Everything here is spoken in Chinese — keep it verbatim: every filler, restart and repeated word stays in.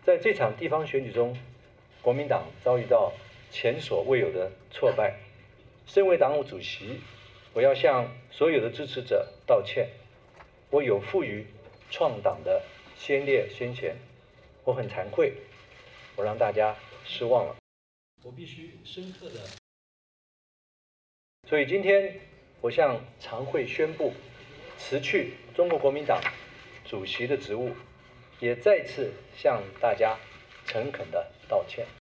在这场地方选举中，国民党遭遇到前所未有的挫败。身为党务主席，我要向所有的支持者道歉。我有负于创党的先烈先贤，我很惭愧，我让大家失望了。我必须深刻的。所以今天，我向常会宣布辞去中国国民党主席的职务，也再次向大家诚恳的道歉。